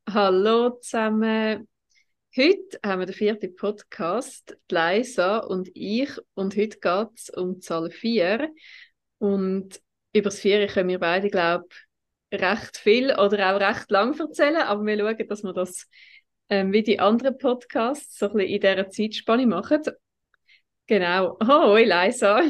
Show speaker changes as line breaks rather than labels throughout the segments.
Hallo zusammen. Heute haben wir den vierten Podcast, die Leisa und ich. Und heute geht es um die Zahl 4. Und über das 4 können wir beide, glaube ich, recht viel oder auch recht lang erzählen. Aber wir schauen, dass wir das wie die anderen Podcasts so ein bisschen in dieser Zeitspanne machen. Genau. Oh, hoi, Leisa.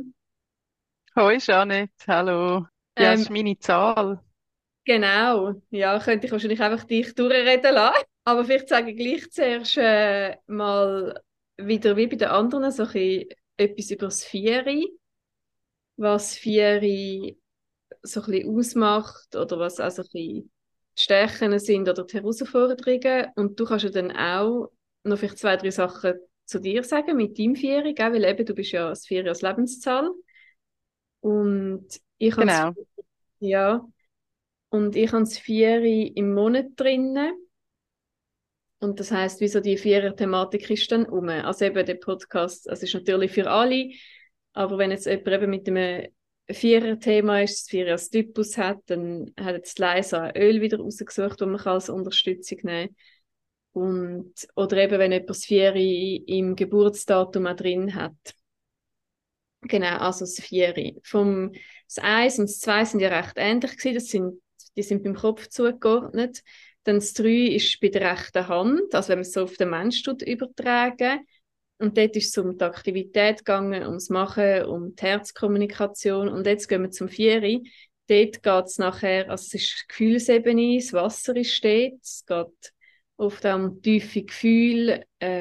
Hoi Janet, hallo. Ja, es
ähm,
ist meine Zahl.
genau. Ja, könnte ich wahrscheinlich einfach dich durchreden lassen. Aber vielleicht sage ich gleich zuerst mal wieder wie bei den anderen so ein bisschen etwas über das Vieri, was Vieri so ein bisschen ausmacht oder was auch so ein bisschen die Stärken sind oder die Herausforderungen. Und du kannst ja dann auch noch vielleicht zwei, drei Sachen zu dir sagen mit deinem Vieri, gell? Weil eben du bist ja das Vieri als Lebenszahl und ich habe
Genau.
ja, und ich habe das Vieri im Monat drinnen. Und das heißt, wieso die Vierer-Thematik ist dann um. Also eben der Podcast, also ist natürlich für alle, aber wenn jetzt jemand eben mit einem Vierer-Thema ist, das Vierer als Typus hat, dann hat jetzt Leisa ein Öl wieder rausgesucht, das man kann als Unterstützung nehmen kann. Und, oder eben, wenn jemand das Vieri im Geburtsdatum auch drin hat. Genau, also das Vieri. Das Eins und das Zwei sind ja recht ähnlich gewesen. Die sind beim Kopf zugeordnet. Dann das Drei ist bei der rechten Hand, also wenn man es so auf den Mensch übertragen. Und dort ist es um die Aktivität gegangen, ums Machen, um die Herzkommunikation. Und jetzt gehen wir zum Vieri. Dort geht es nachher, also es ist die Gefühlsebene, das Wasser ist dort, es geht oft auch um tiefe Gefühle,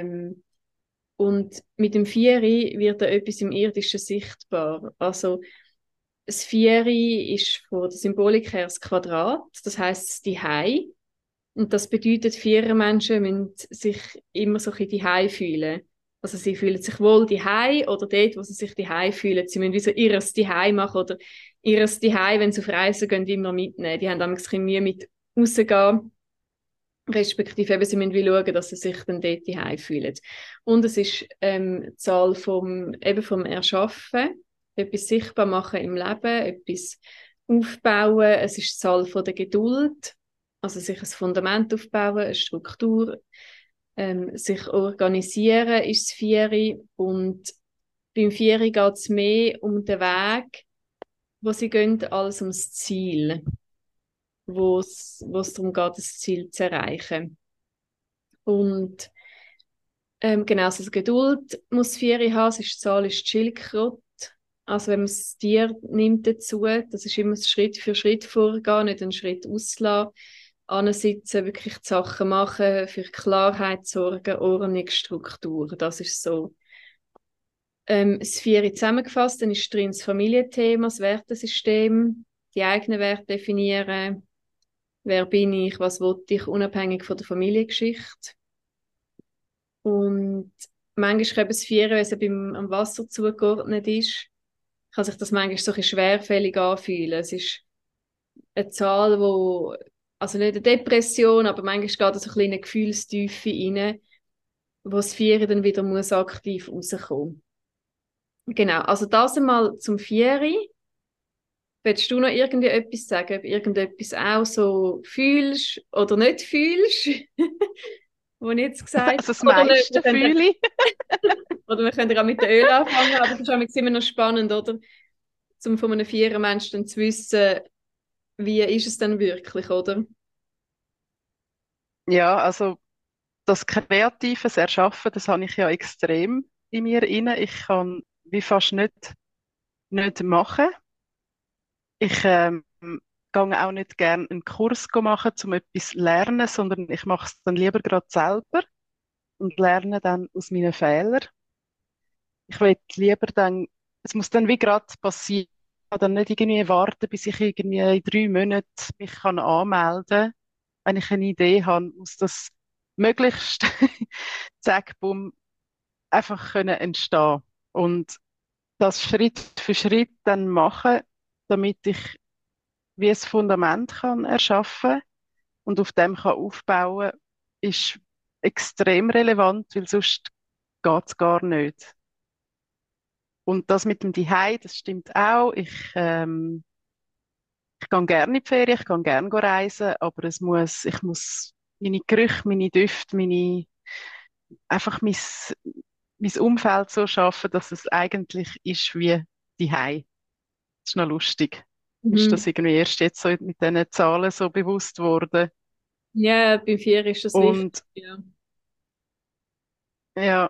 und mit dem Vieri wird da etwas im Irdischen sichtbar. Also das Vieri ist von der Symbolik her das Quadrat, das heißt die Hai. Und das bedeutet, Vierermenschen müssen sich immer so ein bisschen die fühlen. Also sie fühlen sich wohl die oder dort, wo sie sich die fühlen. Sie müssen wie so ihres die machen oder ihres die wenn sie auf Reisen gehen, immer mitnehmen. Die haben damals ein bisschen Mühe mit rausgehen. Respektive eben, sie müssen wie schauen, dass sie sich dann dort die fühlen. Und es ist die Zahl eben vom Erschaffen, etwas sichtbar machen im Leben, etwas aufbauen. Es ist die Zahl von der Geduld, also sich ein Fundament aufbauen, eine Struktur, sich organisieren ist das Vieri. Und beim Vieri geht es mehr um den Weg, wo sie gehen, als um das Ziel, wo es darum geht, das Ziel zu erreichen. Und genau, also Geduld muss Vieri haben, es ist, die Zahl ist die Schildkröte. Also wenn man das Tier nimmt dazu, das ist immer Schritt für Schritt vorgehen, nicht einen Schritt auslassen, ansitzen, wirklich die Sachen machen, für Klarheit sorgen, Ordnung, Struktur. Das ist so das Vieri zusammengefasst. Dann ist drin das Familienthema, das Wertesystem, die eigenen Werte definieren, wer bin ich, was will ich, unabhängig von der Familiengeschichte. Und manchmal kann das Vieren, wenn es am Wasser zugeordnet ist, kann sich das manchmal so ein bisschen schwerfällig anfühlen. Es ist eine Zahl, also nicht eine Depression, aber manchmal geht da so ein bisschen eine Gefühlstiefe rein, wo das Vieren dann wieder muss aktiv rauskommen. Genau, also das einmal zum Vieri. Willst du noch irgendwie etwas sagen, ob irgendetwas auch so fühlst oder nicht fühlst, was ich jetzt gesagt
Also das
habe? Oder nicht?
meiste fühle ich.
Oder wir können ja auch mit dem Öl anfangen, aber das ist manchmal immer noch spannend, oder? Zum von einem Vierermensch dann zu wissen, wie ist es denn wirklich, oder?
Ja, also das Kreatives Erschaffen, das habe ich ja extrem in mir inne. Ich kann wie fast nicht machen. Ich gehe auch nicht gerne einen Kurs machen, um etwas zu lernen, sondern ich mache es dann lieber gerade selber und lerne dann aus meinen Fehlern. Ich will lieber dann, es muss dann wie gerade passieren, ich kann dann nicht irgendwie warten, bis ich irgendwie in 3 Monaten mich kann anmelden kann, wenn ich eine Idee habe, muss das möglichst, zack, bumm, einfach können entstehen. Und das Schritt für Schritt dann machen, damit ich wie ein Fundament kann erschaffen und auf dem kann aufbauen, ist extrem relevant, weil sonst geht's gar nicht. Und das mit dem Zuhause, das stimmt auch. Ich gehe gerne in die Ferien, ich gehe gerne reisen, aber ich muss meine Gerüche, meine Düfte, einfach mein Umfeld so schaffen, dass es eigentlich ist wie die Das ist noch lustig. Ist das
Mhm.
irgendwie erst jetzt so mit diesen Zahlen so bewusst worden.
Ja, bei 4 ist das wichtig.
Und
Ja.
ja,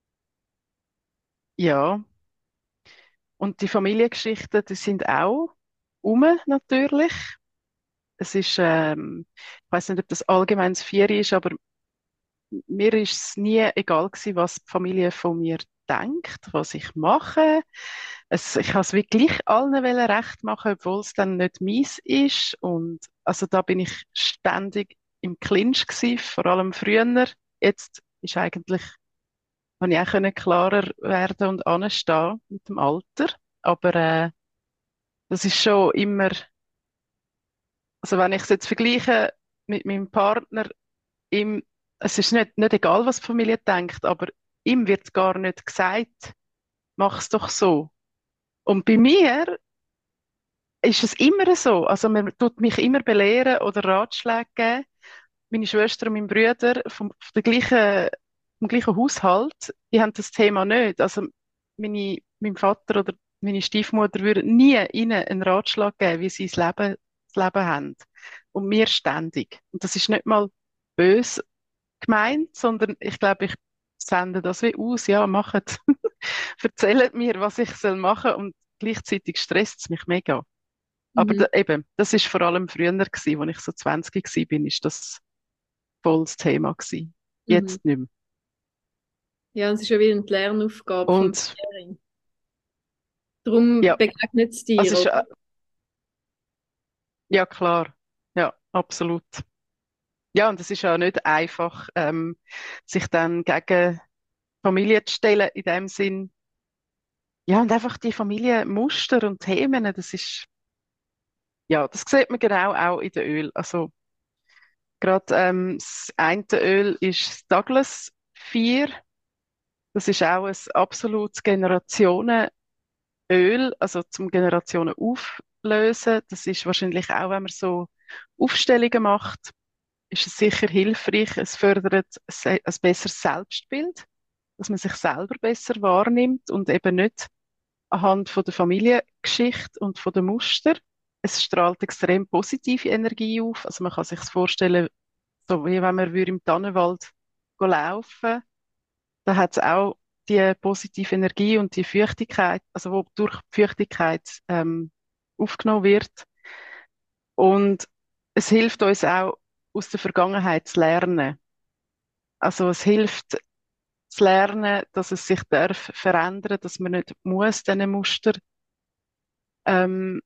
ja. Und die Familiengeschichten, die sind auch natürlich. Es ist, ich weiß nicht, ob das allgemeines Vier ist, aber mir ist es nie egal gewesen, was die Familie von mir denkt, was ich mache. Ich habe es wirklich allen wollen recht machen, obwohl es dann nicht meins ist. Und also da bin ich ständig im Clinch gewesen, vor allem früher. Jetzt ist eigentlich, habe ich auch können klarer werden und anstehen mit dem Alter. Aber das ist schon immer, also wenn ich es jetzt vergleiche mit meinem Partner, ihm, es ist nicht egal, was die Familie denkt, aber ihm wird gar nicht gesagt, mach es doch so. Und bei mir ist es immer so. Also man tut mich immer belehren oder Ratschläge geben. Meine Schwester und mein Bruder vom gleichen Haushalt, die haben das Thema nicht. Also mein Vater oder meine Stiefmutter würden nie ihnen einen Ratschlag geben, wie sie das Leben haben. Und mir ständig. Und das ist nicht mal böse gemeint, sondern ich glaube, ich sende das wie aus. Ja, macht, erzählt mir, was ich soll machen und gleichzeitig stresst es mich mega. Aber
Mhm.
eben, das ist vor allem früher gewesen, als ich so 20 gewesen bin, ist das voll das Thema gewesen.
Mhm.
Jetzt nicht mehr.
Ja, und es ist ja wieder eine Lernaufgabe vom
Und
Pairing. Darum
ja,
begegnet es dir,
also ist,
oder?
ja klar, ja, absolut. Ja, und es ist ja nicht einfach, sich dann gegen Familie zu stellen, in dem Sinn. Ja, und einfach die Familienmuster und Themen, das ist, ja, das sieht man genau auch in den Öl. Also gerade das eine Öl ist das Douglas 4. Das ist auch ein absolutes Generationenöl, also zum Generationen auflösen. Das ist wahrscheinlich auch, wenn man so Aufstellungen macht, ist es sicher hilfreich. Es fördert ein besseres Selbstbild, dass man sich selber besser wahrnimmt und eben nicht anhand von der Familiengeschichte und von den Muster. Es strahlt extrem positive Energie auf. Also man kann sich vorstellen, so wie wenn man würde im Tannenwald laufen, da hat es auch die positive Energie und die Feuchtigkeit, also wo durch die Feuchtigkeit aufgenommen wird. Und es hilft uns auch, aus der Vergangenheit zu lernen. Also es hilft zu lernen, dass es sich darf verändern, dass man nicht muss diesen Muster ähm,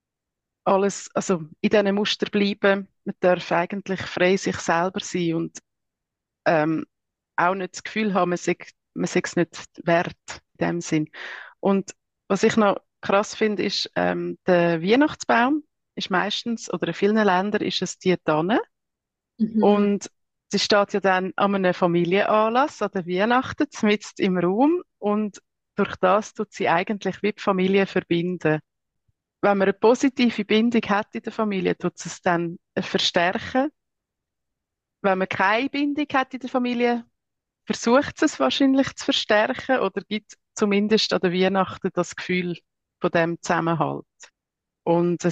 also in diesen Muster bleiben. Man darf eigentlich frei sich selber sein und ähm, auch nicht das Gefühl haben, man sei es nicht wert in dem Sinn. Und was ich noch krass finde, ist, der Weihnachtsbaum ist meistens, oder in vielen Ländern ist es die Tanne.
Mhm.
Und sie steht ja dann an einem Familienanlass, an der Weihnachten, mitten im Raum. Und durch das tut sie eigentlich wie die Familie verbinden. Wenn man eine positive Bindung hat in der Familie, tut es dann verstärken. Wenn man keine Bindung hat in der Familie, versucht es wahrscheinlich zu verstärken oder gibt zumindest an der Weihnachten das Gefühl von dem Zusammenhalt. Und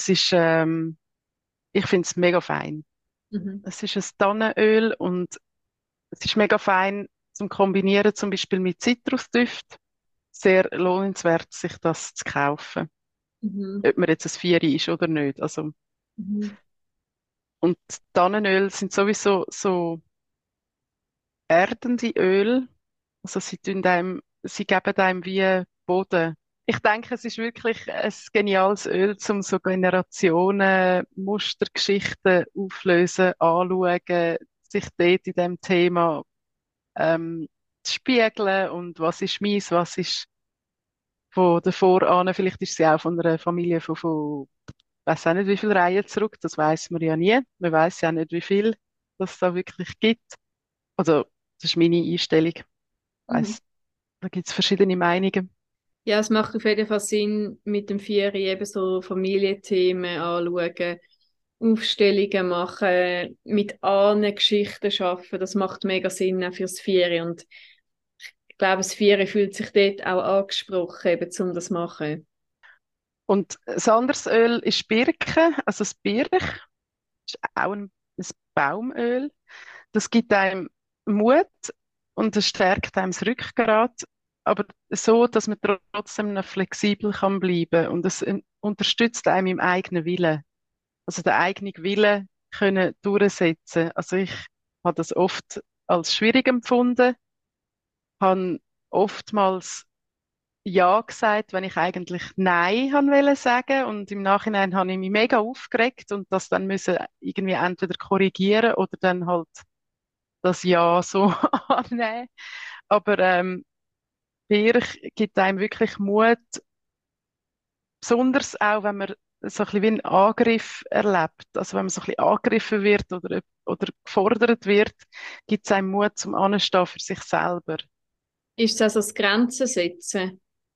ich finde es mega fein.
Mhm.
Es ist ein Tannenöl und es ist mega fein zum Kombinieren, zum Beispiel mit Zitrusdüft. Sehr lohnenswert, sich das zu kaufen.
Mhm.
Ob man jetzt ein Vieri ist oder nicht. Also,
Mhm.
und Tannenöl sind sowieso so erdende Öl. Also sie geben einem wie Boden. Ich denke, es ist wirklich ein geniales Öl, um so Generationen, Mustergeschichten auflösen, anschauen, sich dort in dem Thema zu spiegeln und was ist meins, was ist von davor an. Vielleicht ist sie auch von einer Familie weiß auch nicht, wie viele Reihen zurück, das weiß man ja nie. Man weiß ja auch nicht, wie viel das da wirklich gibt. Also, das ist meine Einstellung. Ich
Mhm.
weiss, da gibt es verschiedene Meinungen.
Ja, es macht auf jeden Fall Sinn, mit dem Vieri eben so Familienthemen anschauen Aufstellungen machen, mit Ahnengeschichten arbeiten, das macht mega Sinn auch fürs Vieri. Und ich glaube, das Vieri fühlt sich dort auch angesprochen, eben, um das zu machen.
Und das anderes Öl ist Birke, also das Birch, ist auch ein Baumöl. Das gibt einem Mut und es stärkt einem das Rückgrat, aber so, dass man trotzdem noch flexibel kann bleiben und es unterstützt einem im eigenen Willen. Also den eigenen Willen können durchsetzen. Also ich habe das oft als schwierig empfunden, habe oftmals ja gesagt, wenn ich eigentlich Nein haben wollte sagen und im Nachhinein habe ich mich mega aufgeregt und das dann müssen irgendwie entweder korrigieren oder dann halt das Ja so annehmen. Aber Birch gibt einem wirklich Mut, besonders auch, wenn man so ein bisschen wie einen Angriff erlebt. Also wenn man so ein bisschen angegriffen wird oder gefordert wird, gibt es einem Mut zum Anstehen für sich selber.
Ist es also das Grenzen setzen?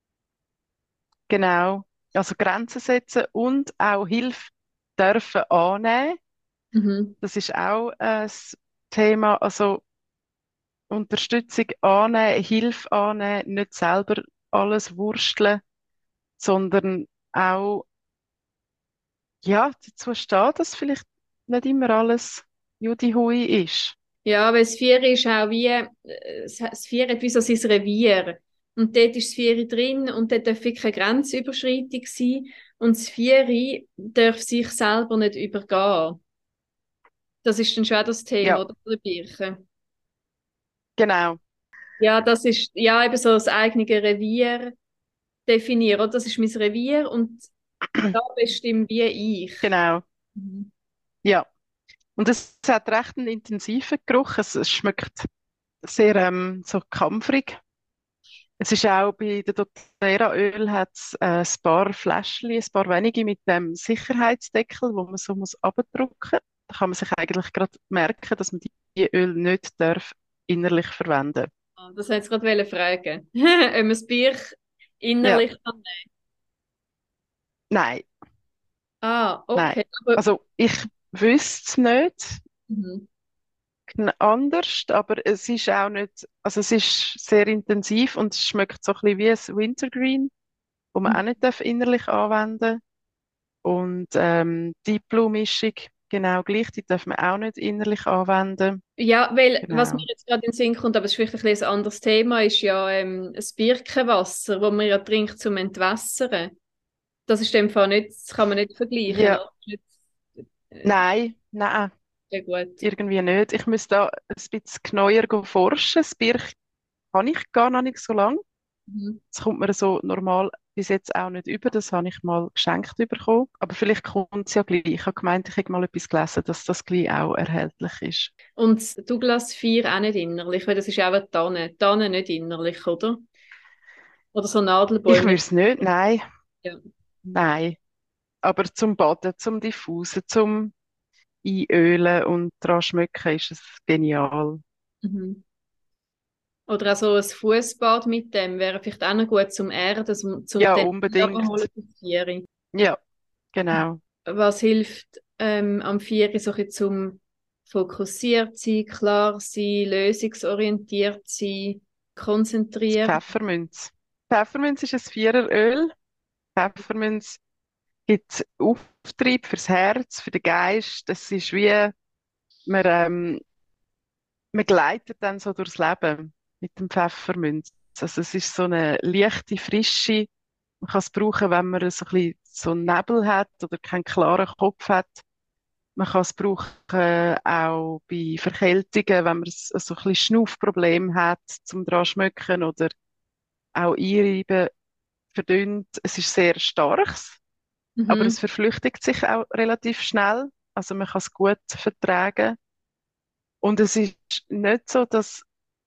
Genau. Also Grenzen setzen und auch Hilfe dürfen annehmen.
Mhm.
Das ist auch ein Thema. Also Unterstützung annehmen, Hilfe annehmen, nicht selber alles wursteln, sondern auch ja, dazu stehen, dass vielleicht nicht immer alles Judi Hui ist.
Ja, weil das Vieri ist auch wie, das Vieri hat wie so sein Revier. Und dort ist das Vieri drin und dort darf wirklich keine Grenzüberschreitung sein. Und das Vieri darf sich selber nicht übergehen. Das ist dann schon auch das Thema,
Ja,
oder? Von der Birche.
genau,
Ja, das ist, ja, eben so das eigene Revier definieren. Oder? Das ist mein Revier und da bestimme wie ich.
genau,
Mhm.
ja. Und es hat recht einen intensiven Geruch. Es schmeckt sehr so kampfrig. Es ist auch bei der doTERRA Öl hat es ein paar Fläschchen, ein paar wenige mit dem Sicherheitsdeckel, wo man so muss abdrucken. Da kann man sich eigentlich gerade merken, dass man die Öl nicht darf innerlich verwenden.
Ah, das wollte ich jetzt gerade fragen. Ob man das Bier
Ja,
innerlich kann.
nein,
Ah,
nein.
okay. Aber,
Also ich wüsste es nicht
mhm.
anders, aber es ist auch nicht, also es ist sehr intensiv und es schmeckt so ein bisschen wie ein Wintergreen, wo man auch nicht darf innerlich anwenden. Und die Blue-Mischung genau gleich, die darf man auch nicht innerlich anwenden.
Ja, weil was mir
Genau.
jetzt gerade in den Sinn kommt, aber es ist vielleicht ein bisschen ein anderes Thema, ist ja das Birkenwasser, das man ja trinkt zum Entwässern. Das ist in dem Fall nicht, das kann man nicht vergleichen,
Ja,
oder? Das ist nicht,
nein, nein,
sehr gut.
irgendwie nicht. Ich müsste da ein bisschen genauer forschen. Das Birch kann ich gar noch nicht so lange.
Mhm.
Das kommt mir so normal bis jetzt auch nicht über. Das habe ich mal geschenkt bekommen. Aber vielleicht kommt es ja gleich. Ich habe gemeint, ich habe mal etwas gelesen, dass das gleich auch erhältlich ist.
Und das Douglas 4 auch nicht innerlich, weil das ist auch eine Tanne. Tanne nicht innerlich, oder? Oder so
Ich
Nadelbäume
würde
nicht.
es nicht, nein,
Ja.
nein. Aber zum Baden, zum Diffusen, zum Einölen und dran schmecken ist es genial.
Mhm. Oder auch so ein Fußbad mit dem wäre vielleicht auch noch gut zum Erden, zum
Ja,
den
unbedingt.
abholen fürs Vieri.
Ja, genau.
Was hilft am Vieri so ein bisschen zum fokussiert sein, klar sein, lösungsorientiert sein,
Das
konzentriert?
Pfefferminz. Pfefferminz ist ein Viereröl. Pfefferminz gibt Auftrieb fürs Herz, für den Geist. Das ist wie, man, man gleitet dann so durchs Leben mit dem Pfefferminz. Also es ist so eine leichte Frische. Man kann es brauchen, wenn man so ein bisschen so einen Nebel hat oder keinen klaren Kopf hat. Man kann es brauchen auch bei Verkältungen, wenn man so ein bisschen Schnaufproblem hat, zum dran schmecken oder auch einreiben, verdünnt. Es ist sehr starkes, aber
Mhm.
es verflüchtigt sich auch relativ schnell. Also man kann es gut vertragen. Und es ist nicht so, dass,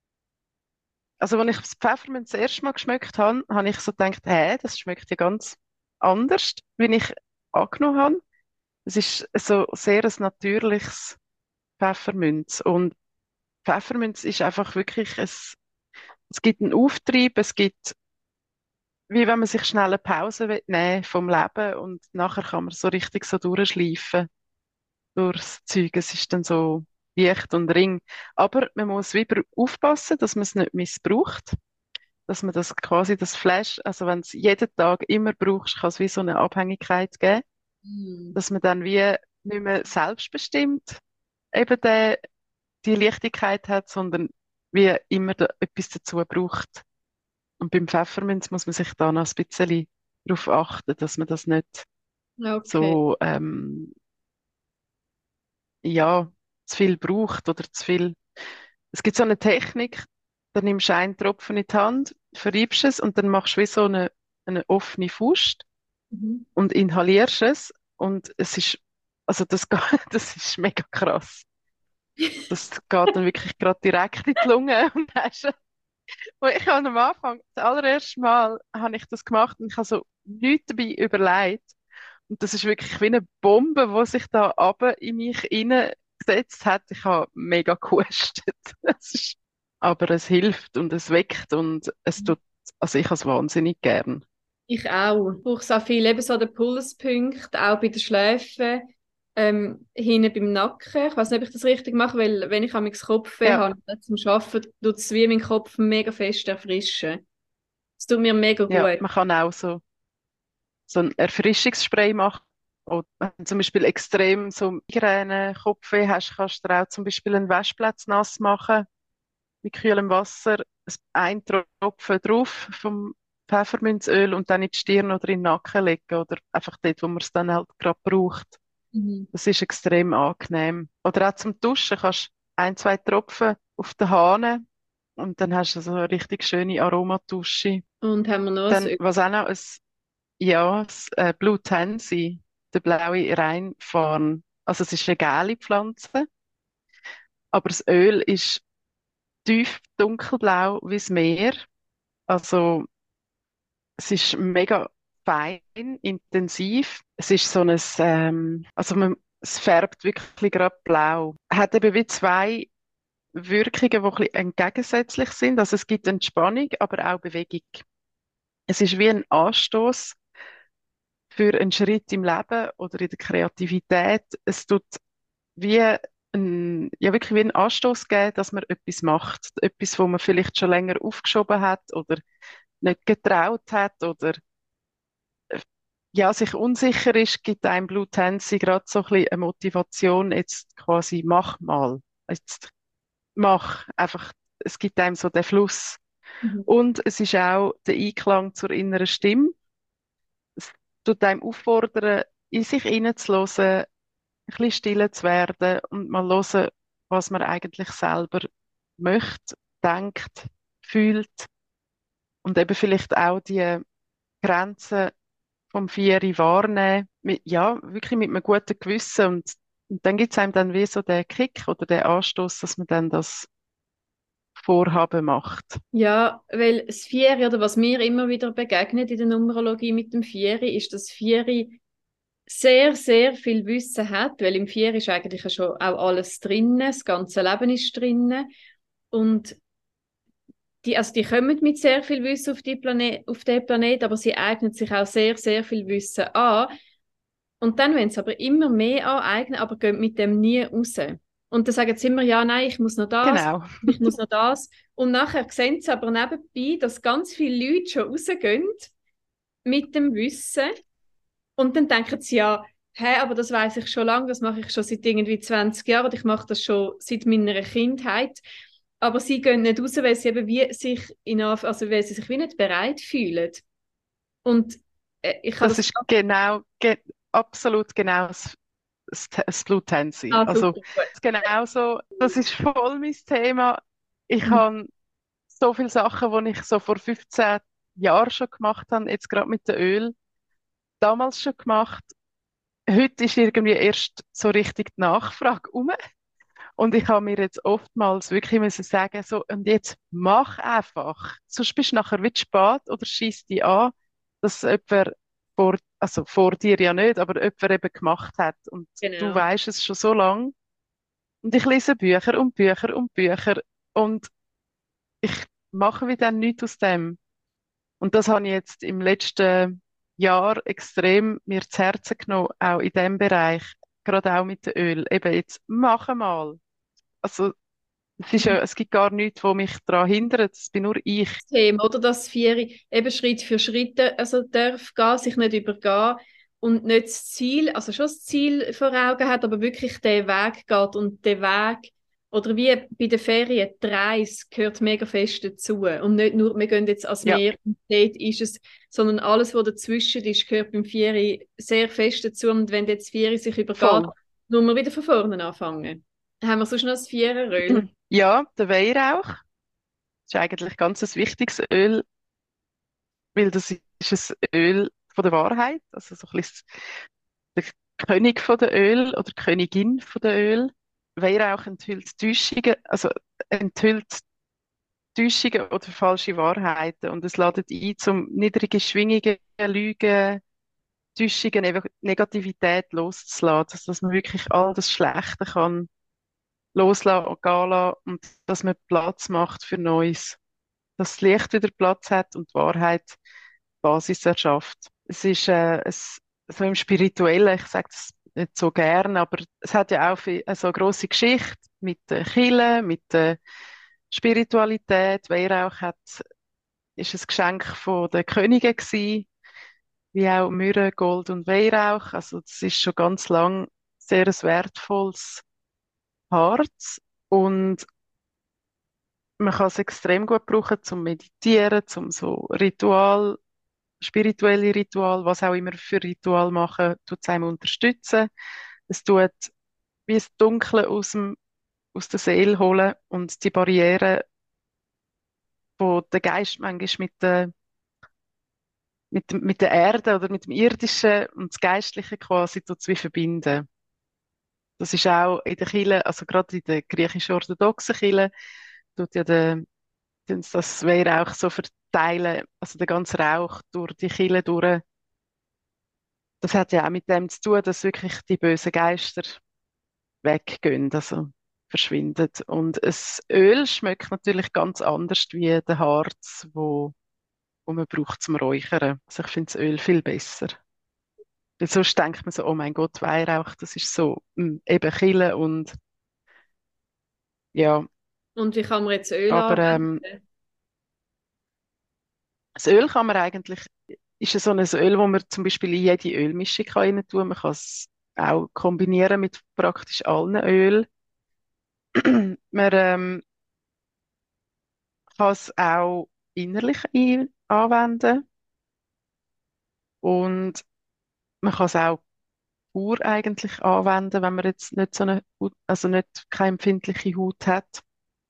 also wenn ich das Pfefferminz das erste Mal geschmeckt habe, habe ich so gedacht, hä, das schmeckt ja ganz anders, wie ich angenommen habe. Es ist so sehr ein natürliches Pfefferminz. Und Pfefferminz ist einfach wirklich, es gibt einen Auftrieb, es gibt, wie wenn man sich schnell eine Pause nehmen will vom Leben und nachher kann man so richtig so durchschleifen. durchs Zeug. Es ist dann so leicht und ring. Aber man muss wieder aufpassen, dass man es nicht missbraucht. Dass man das quasi das Flash, also wenn es jeden Tag immer brauchst, kann es wie so eine Abhängigkeit geben,
Mhm.
dass man dann wie nicht mehr selbstbestimmt eben die Leichtigkeit hat, sondern wie immer etwas dazu braucht. Und beim Pfefferminz muss man sich da noch ein bisschen darauf achten, dass man das nicht
Okay.
so, ja, zu viel braucht oder zu viel. Es gibt so eine Technik, da nimmst du einen Tropfen in die Hand, verreibst es und dann machst du wie so eine offene Faust
Mhm.
und inhalierst es. Und es ist, also das, das ist mega krass. Das geht dann wirklich gerade direkt in die Lunge. Und dann hast du, und ich habe am Anfang, das allererste Mal, habe ich das gemacht und ich habe so nichts dabei überlegt. Und das ist wirklich wie eine Bombe, die sich da aber in mich hineingesetzt hat. Ich habe mega gehustet. Das ist, aber es hilft und es weckt und es tut, also ich habe es wahnsinnig gern.
Ich auch. Ich brauche so viel, eben so den Pulspunkt, auch bei den Schläfen, hinten beim Nacken. Ich weiß nicht, ob ich das richtig mache, weil wenn ich am Kopfweh
Ja,
habe, zum Arbeiten, tut es wie meinen Kopf mega fest erfrischen. Es tut mir mega
ja,
gut.
man kann auch so ein Erfrischungsspray machen. Oder wenn du zum Beispiel extrem so Migräne, Kopfweh hast, kannst du dir auch zum Beispiel einen Waschplatz nass machen mit kühlem Wasser, ein Tropfen drauf vom Pfefferminzöl und dann in die Stirn oder in den Nacken legen oder einfach dort, wo man es dann halt gerade braucht.
Mhm.
Das ist extrem angenehm. Oder auch zum Duschen kannst du ein, zwei Tropfen auf den Hahn und dann hast du so eine richtig schöne Aromadusche.
Und haben wir noch ein
Dann,
Öl?
was auch noch ja, Blue Tansy, der blaue Rheinfarn. Also es ist eine gelbe Pflanze, aber das Öl ist tief dunkelblau wie das Meer. Also es ist mega fein, intensiv. Es ist so ein, es färbt wirklich gerade blau. Hat eben wie zwei Wirkungen, die ein bisschen entgegensätzlich sind. Also es gibt Entspannung, aber auch Bewegung. Es ist wie ein Anstoß für einen Schritt im Leben oder in der Kreativität. Es tut wie ja, wirklich wie einen Anstoß geben, dass man etwas macht. Etwas, wo man vielleicht schon länger aufgeschoben hat oder nicht getraut hat oder ja, sich unsicher ist, gibt einem Blue Tansy gerade so ein bisschen eine Motivation, jetzt quasi mach mal. Jetzt mach einfach, es gibt einem so den Fluss.
Mhm.
Und es ist auch der Einklang zur inneren Stimme. Es tut einem auffordern, in sich hineinzuhören, ein bisschen stiller zu werden und mal hören, was man eigentlich selber möchte, denkt, fühlt und eben vielleicht auch die Grenzen vom Vieri wahrnehmen, mit, ja, wirklich mit einem guten Gewissen und dann gibt es einem dann wie so den Kick oder den Anstoß, dass man dann das Vorhaben macht.
Ja, weil das Vieri, oder was mir immer wieder begegnet in der Numerologie mit dem Vieri, ist, dass Vieri sehr, sehr viel Wissen hat, weil im Vieri ist eigentlich ja schon auch alles drin, das ganze Leben ist drin. Und die kommen mit sehr viel Wissen auf den Planet, aber sie eignen sich auch sehr, sehr viel Wissen an. Und dann, wenn sie aber immer mehr aneignen, aber gehen mit dem nie raus. Und dann sagen sie immer, ja, nein, ich muss noch das,
Genau.
ich muss noch das. Und nachher sehen sie aber nebenbei, dass ganz viele Leute schon rausgehen mit dem Wissen. Und dann denken sie, ja, hä, aber das weiß ich schon lange, das mache ich schon seit irgendwie 20 Jahren, und ich mache das schon seit meiner Kindheit. Aber sie gehen nicht raus, weil sie eben wie sich also weil sie sich wie nicht bereit fühlen. Und ich habe
Das
das.
ist genau, absolut genau das Blue Tansy.
Ah,
Also
super, gut.
genauso, das ist voll mein Thema. Ich
Mhm.
habe so viele Sachen, die ich so vor 15 Jahren schon gemacht habe, jetzt gerade mit dem Öl, damals schon gemacht. Heute ist irgendwie erst so richtig die Nachfrage um. Und ich habe mir jetzt oftmals wirklich müssen sagen, so, und jetzt mach einfach. Sonst bist du nachher wie zu spät oder schießt dich an, dass jemand also vor dir ja nicht, aber jemand eben gemacht hat. Und du
Genau.
weißt es schon so lange. Und ich lese Bücher und Bücher und Bücher und ich mache wieder nichts aus dem. Und das habe ich jetzt im letzten Jahr extrem mir zu Herzen genommen, auch in dem Bereich. gerade auch mit dem Öl. Eben jetzt, mach mal. Also, es gibt gar nichts, was mich daran hindert. Das bin nur ich.
Thema, oder? Dass Vieri eben Schritt für Schritt also darf gehen, sich nicht übergehen und nicht das Ziel, also schon das Ziel vor Augen hat, aber wirklich den Weg geht und der Weg, oder wie bei den Ferien, die Reise gehört mega fest dazu. Und nicht nur, wir gehen jetzt ans
Ja,
Meer und dort ist es, sondern alles, was dazwischen ist, gehört beim Vieri sehr fest dazu. Und wenn jetzt Vieri sich übergeht,
voll.
nur wir wieder von vorne anfangen. Haben wir sonst noch das Viereröl?
Ja, der Weihrauch ist eigentlich ganz ein wichtiges Öl, weil das ist ein Öl von der Wahrheit, also so ein bisschen der König von der Öl oder Königin von der Öl. Weihrauch enthüllt Täuschungen, also enthüllt Täuschungen oder falsche Wahrheiten und es ladet ein, zum niedrige Schwingungen, Lügen, Täuschungen, Negativität loszulassen, dass man wirklich all das Schlechte kann loslassen und gehen lassen und dass man Platz macht für Neues. Dass das Licht wieder Platz hat und die Wahrheit Basis erschafft. Es ist so im Spirituellen, ich sage das nicht so gern, aber es hat ja auch so eine grosse Geschichte mit der Kirche, mit der Spiritualität. Weihrauch ist ein Geschenk von den Königen gewesen, wie auch Myrrhe, Gold und Weihrauch. Also das ist schon ganz lang sehr ein wertvolles Harz und man kann es extrem gut brauchen zum Meditieren, zum so spirituelle Ritual, was auch immer für Ritual machen, tut es einem unterstützen. Es tut wie das Dunkle aus der Seele holen und die Barriere, wo der Geist manchmal mit der Erde oder mit dem Irdischen und das Geistliche quasi tut's wie verbinden. Das ist auch in der Kirche, also gerade in der griechisch-orthodoxen Kirche, tut ja das Weihrauch so verteilen, also der ganze Rauch durch die Kirche durch. Das hat ja auch mit dem zu tun, dass wirklich die bösen Geister weggehen, also verschwinden. Und das Öl schmeckt natürlich ganz anders wie der Harz, wo man braucht zum Räuchern. Also ich finde das Öl viel besser. Weil sonst denkt man so, oh mein Gott, Weihrauch, das ist so eben Kille und ja,
Und wie kann man jetzt Öl
aber
anwenden?
das Öl kann man eigentlich, ist ja so ein Öl, wo man zum Beispiel in jede Ölmischung rein tun kann. Man kann es auch kombinieren mit praktisch allen Öl. Man kann es auch innerlich anwenden und man kann es auch pur eigentlich anwenden, wenn man jetzt nicht so eine Haut, also nicht keine empfindliche Haut hat.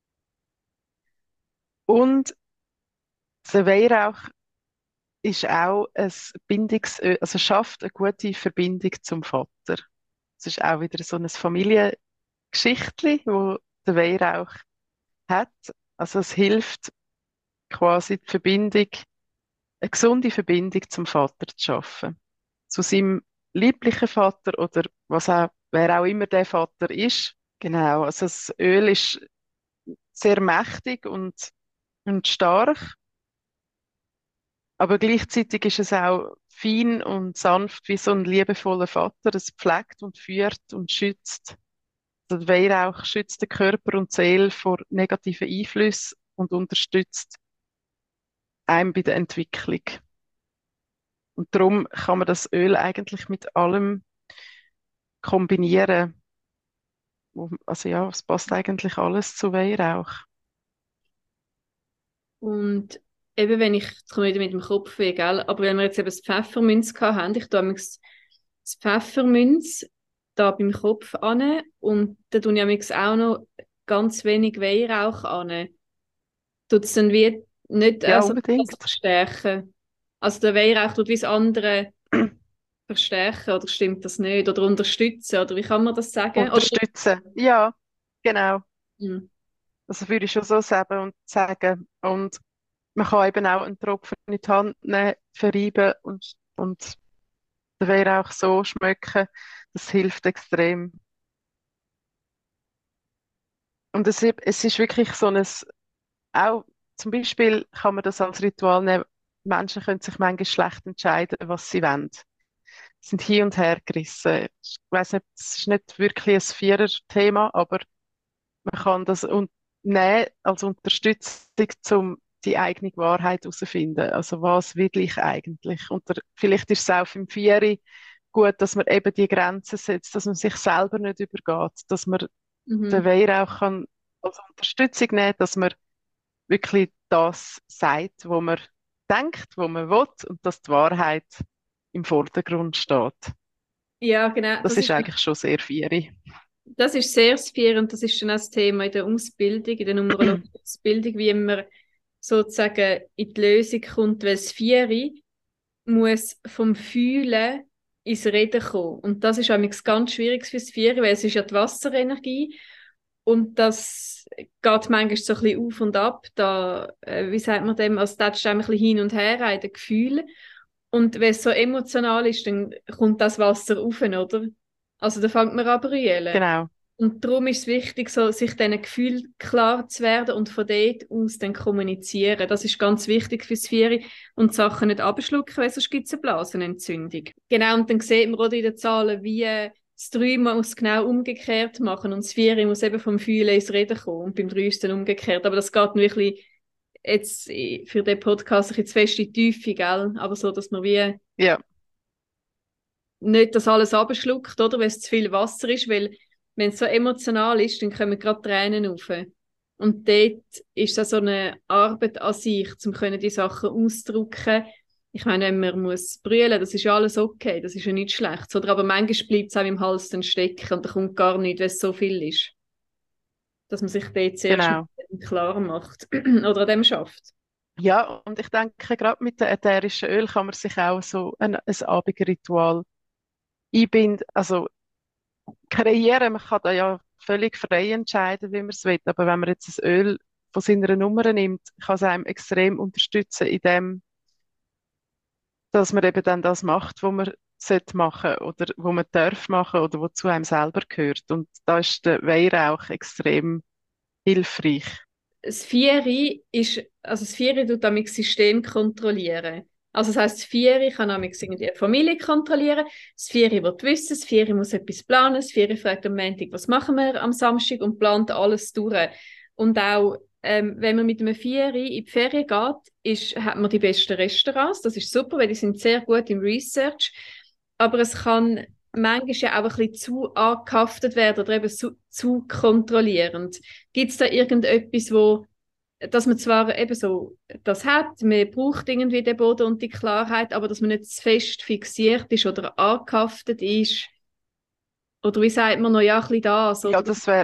Und der Weihrauch ist auch ein Bindungsöl, also schafft eine gute Verbindung zum Vater. Es ist auch wieder so ein Familiengeschichtli, wo der Weihrauch hat. Also es hilft quasi die Verbindung, eine gesunde Verbindung zum Vater zu schaffen. Zu seinem lieblichen Vater oder wer auch immer der Vater ist. Genau, also das Öl ist sehr mächtig und stark, aber gleichzeitig ist es auch fein und sanft wie so ein liebevoller Vater. Es pflegt und führt und schützt. Der Weihrauch schützt den Körper und die Seele vor negativen Einflüssen und unterstützt einem bei der Entwicklung. Und darum kann man das Öl eigentlich mit allem kombinieren. Also ja, es passt eigentlich alles zu Weihrauch.
Und eben, wenn ich, jetzt komme ich wieder mit dem Kopf weh, gell? Aber wenn wir jetzt eben das Pfefferminz gehabt haben, ich tue manchmal das Pfefferminz da beim Kopf an und da tue ich manchmal auch noch ganz wenig Weihrauch an. Tut es dann wie nicht
Ja,
also das
unbedingt.
verstärken? Also der Weihrauch tut wie das andere verstärken oder stimmt das nicht? Oder unterstützen? Oder wie kann man das sagen? Oder,
Unterstützen. Ja, genau.
hm.
Das würde ich schon so sagen. Und man kann eben auch einen Tropfen in die Hand nehmen, verreiben und der Weihrauch so schmecken. Das hilft extrem. Und es ist wirklich so auch zum Beispiel kann man das als Ritual nehmen. Menschen können sich manchmal schlecht entscheiden, was sie wollen. sind hin und her gerissen. Ich weiss nicht, es ist nicht wirklich ein Vierer-Thema, aber man kann das nehmen als Unterstützung, um die eigene Wahrheit herauszufinden. Also was will ich eigentlich? Vielleicht ist es auch im Vieri gut, dass man eben die Grenzen setzt, dass man sich selber nicht übergeht, dass man den
Mhm.
Weihrauch kann als Unterstützung nehmen, dass man wirklich das sagt, wo man denkt, wo man will und dass die Wahrheit im Vordergrund steht.
Ja, genau.
Das ist eigentlich schon sehr vieri.
Das ist sehr spannend und das ist dann auch das Thema in der Ausbildung, in der numerologischen Ausbildung, wie man sozusagen in die Lösung kommt, weil das Vieri muss vom Fühlen ins Reden kommen. Und das ist eigentlich ganz schwierig fürs Vieri, weil es ist ja die Wasserenergie und das geht manchmal so ein bisschen auf und ab. Da, wie sagt man dem, also das ein bisschen hin und her in den Gefühlen. Und wenn es so emotional ist, dann kommt das Wasser rauf, oder? Also da fängt man an zu brüllen.
Genau,
Und darum ist es wichtig, so, sich diesen Gefühlen klar zu werden und von dort aus dann kommunizieren. Das ist ganz wichtig fürs Vieri und die Sachen nicht abschlucken, weil sonst gibt es eine Blasenentzündung. Genau, und dann sieht man auch in den Zahlen, wie das 3 muss genau umgekehrt machen und das 4 muss eben vom Fühlen ins Reden kommen und beim 3 ist dann umgekehrt. Aber das geht wirklich jetzt für den Podcast ein bisschen zu fest in die Tiefe, gell? Aber so, dass man wie
ja,
nicht das alles abschluckt, oder? Weil es zu viel Wasser ist, weil wenn es so emotional ist, dann kommen gerade Tränen rauf. Und dort ist das so eine Arbeit an sich, um die Sachen auszudrücken. Ich meine, wenn man muss brüllen, das ist ja alles okay, das ist ja nichts Schlechtes. Oder aber manchmal bleibt es auch im Hals dann stecken und da kommt gar nichts, weil es so viel ist. Dass man sich dort zuerst
genau.
klar macht oder an dem schafft.
Ja, und ich denke, gerade mit dem ätherischen Öl kann man sich auch so ein Abendritual einbinden, also kreieren. Man kann da ja völlig frei entscheiden, wie man es will. Aber wenn man jetzt das Öl von seiner Nummer nimmt, kann es einem extrem unterstützen, in dem, dass man eben dann das macht, was man sollte machen oder wo man darf machen oder was zu einem selber gehört. Und da ist der Weihrauch extrem hilfreich.
Das Vieri ist, also das Vieri tut damit das System kontrollieren. Also das heisst, das Vieri kann damit irgendwie eine Familie kontrollieren. Das Vieri will wissen, das Vieri muss etwas planen. Das Vieri fragt am Montag, was machen wir am Samstag und plant alles durch. Und auch, wenn man mit einem Vieri in die Ferien geht, hat man die besten Restaurants. Das ist super, weil die sind sehr gut im Research. Aber es kann manchmal ja auch ein bisschen zu angehaftet werden oder eben zu kontrollierend. Gibt es da irgendetwas, dass man zwar eben so das hat, man braucht irgendwie den Boden und die Klarheit, aber dass man nicht zu fest fixiert ist oder angehaftet ist? Oder wie sagt man noch, ja, ein bisschen das,
Ja,
oder?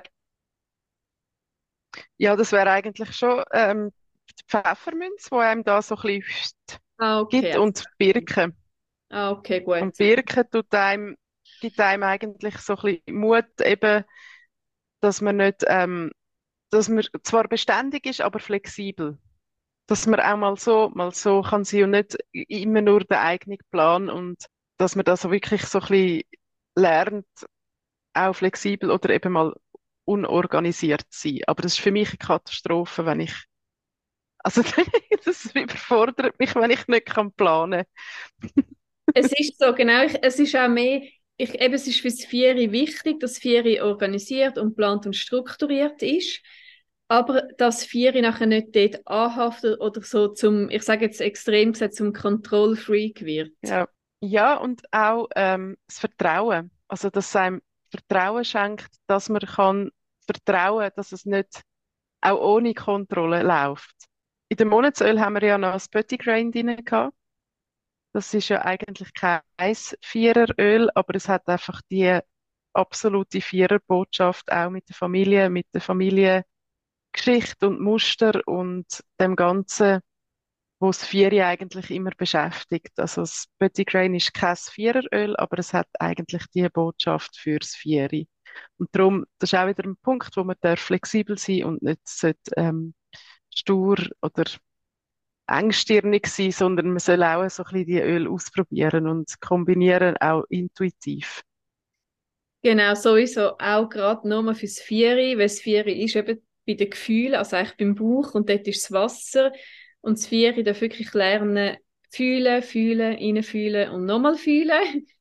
das wäre eigentlich schon die Pfefferminz, die einem da so ein bisschen
Ah, okay.
gibt,
Also,
und Birke.
ah, okay, gut.
Und Birke gibt einem eigentlich so ein bisschen Mut, eben, dass man nicht, dass man zwar beständig ist, aber flexibel. Dass man auch mal so kann sein und nicht immer nur den eigenen Plan, und dass man das so wirklich so ein bisschen lernt, auch flexibel oder eben mal unorganisiert zu sein. Aber das ist für mich eine Katastrophe, wenn ich, also das überfordert mich, wenn ich nicht planen kann.
Es ist so, genau. Es ist auch mehr, eben, es ist fürs Vieri wichtig, dass Vieri organisiert und plant und strukturiert ist, aber dass Vieri nachher nicht dort anhaftet oder so zum, ich sage jetzt extrem gesagt, zum Kontrollfreak wird.
Ja. Ja, und auch das Vertrauen. Also, dass es einem Vertrauen schenkt, dass man kann vertrauen, dass es nicht auch ohne Kontrolle läuft. In dem Monatsöl haben wir ja noch das Petitgrain drin gehabt. Das ist ja eigentlich kein Viereröl, aber es hat einfach die absolute Viererbotschaft, auch mit der Familiengeschichte und Muster und dem Ganzen, wo das Vieri eigentlich immer beschäftigt. Also das Petitgrain ist kein Viereröl, aber es hat eigentlich die Botschaft fürs Vieri. Und darum, das ist auch wieder ein Punkt, wo man darf flexibel sein und nicht sollte, stur oder engstirnig sein, sondern man soll auch so ein bisschen die Öl ausprobieren und kombinieren, auch intuitiv.
Genau, sowieso auch gerade nochmal fürs Vieri, weil das Vieri ist eben bei den Gefühlen, also eigentlich beim Bauch und dort ist das Wasser und das Vieri darf wirklich lernen, fühlen, fühlen, reinfühlen und nochmal fühlen.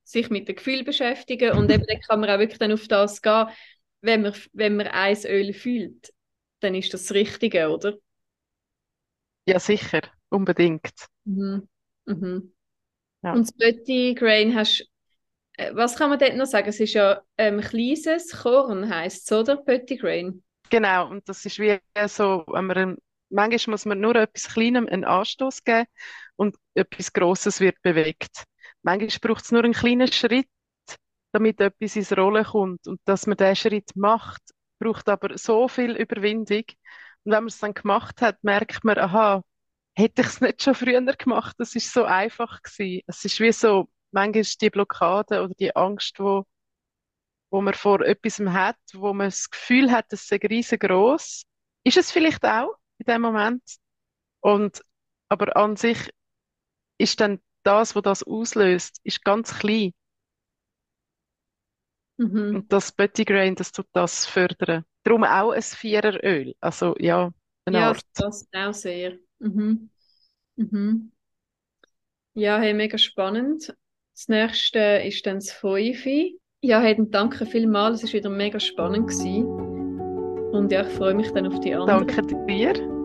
sich mit dem Gefühl beschäftigen und eben dann kann man auch wirklich dann auf das gehen, wenn man ein Öl fühlt, dann ist das Richtige, oder?
Ja, sicher, unbedingt.
Mhm. Mhm.
Ja.
Und das Bötti Grain hast, was kann man dort noch sagen? Es ist ja kleines Korn, heisst es, oder? Bötti Grain.
Genau, und das ist wie so, manchmal muss man nur etwas Kleinem einen Anstoß geben und etwas Grosses wird bewegt. Manchmal braucht es nur einen kleinen Schritt, damit etwas ins Rollen kommt. Und dass man diesen Schritt macht, braucht aber so viel Überwindung. Und wenn man es dann gemacht hat, merkt man, aha, hätte ich es nicht schon früher gemacht, das ist so einfach gewesen. Es ist wie so, manchmal ist die Blockade oder die Angst, wo man vor etwas hat, wo man das Gefühl hat, es sei riesengroß. Ist es vielleicht auch in dem Moment. Und, aber an sich ist dann das, was das auslöst, ist ganz klein.
Mhm.
Und das Böttigrain, das tut das fördern. Darum auch ein Viereröl. Also ja, eine
Ja,
Art.
das passt auch sehr. Mhm. Mhm. Ja, hey, mega spannend. Das nächste ist dann das Fünfe. Ja, hey, dann danke vielmals. Es war wieder mega spannend gewesen. Und ja, ich freue mich dann auf die anderen.
Danke dir.